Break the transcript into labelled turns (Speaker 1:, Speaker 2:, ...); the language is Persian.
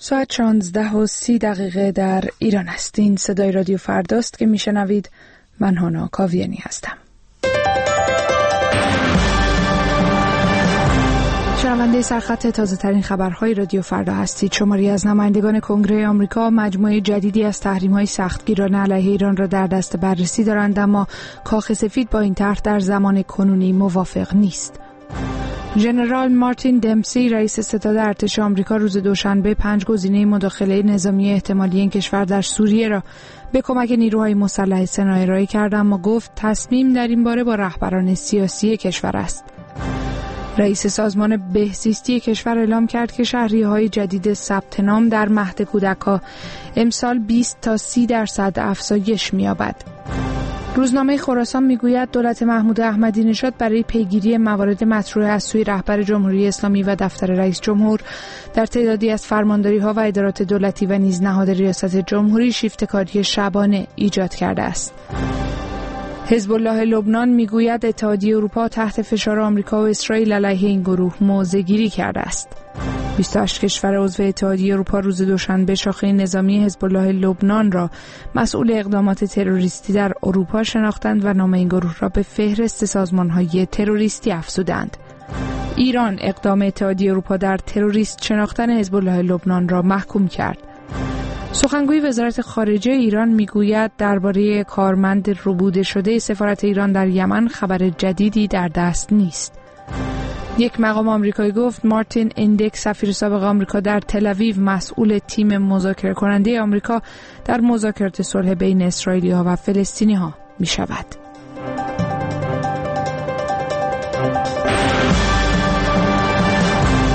Speaker 1: ساعت 16:30 در ایران است. این صدای رادیو فرداست که میشنوید. من هانا کاویانی هستم. شنونده سرخط تازه ترین خبرهای رادیو فردا هستید. شماری از نمایندگان کنگره آمریکا مجموعه جدیدی از تحریم‌های سختگیرانه علیه ایران را در دست بررسی دارند، اما کاخ سفید با این طرح در زمان کنونی موافق نیست. ژنرال مارتین دمپسی رئیس ستاد ارتش آمریکا روز دوشنبه 5 گزینه مداخله نظامی احتمالی این کشور در سوریه را به کمک نیروهای مسلح سنا ارائه کرد، اما گفت تصمیم در این باره با رهبران سیاسی کشور است. رئیس سازمان بهزیستی کشور اعلام کرد که شهریه‌های جدید ثبت نام در مهد کودک‌ها امسال 20 تا 30% افزایش می‌یابد. روزنامه خراسان میگوید دولت محمود احمدی نژاد برای پیگیری موارد مطروح از سوی رهبر جمهوری اسلامی و دفتر رئیس جمهور در تعدادی از فرمانداری‌ها و ادارات دولتی و نیز نهاد ریاست جمهوری شیفته‌کاری شبانه ایجاد کرده است. حزب الله لبنان میگوید اتحادیه اروپا تحت فشار آمریکا و اسرائیل علیه این گروه موضع‌گیری کرده است. 28 کشور عضو اتحادیه اروپا روز دوشنبه شاخه نظامی حزب الله لبنان را مسئول اقدامات تروریستی در اروپا شناختند و نام این گروه را به فهرست سازمان‌های تروریستی افزودند. ایران اقدام اتحادیه اروپا در تروریست شناختن حزب الله لبنان را محکوم کرد. سخنگوی وزارت خارجه ایران میگوید درباره کارمند ربوده شده سفارت ایران در یمن خبر جدیدی در دست نیست. یک مقام آمریکایی گفت مارتین ایندک سفیر سابق آمریکا در تل‌آویو مسئول تیم مذاکره کننده آمریکا در مذاکرات صلح بین اسرائیلی‌ها و فلسطینی‌ها می‌شود.